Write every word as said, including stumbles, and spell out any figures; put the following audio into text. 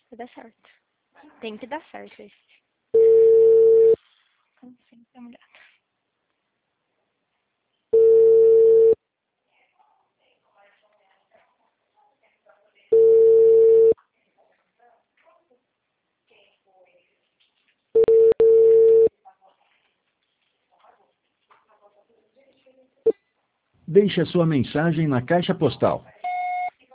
Vai dar certo. Tem que dar certo isso. Assim, dá uma olhada. Deixe a sua mensagem na caixa postal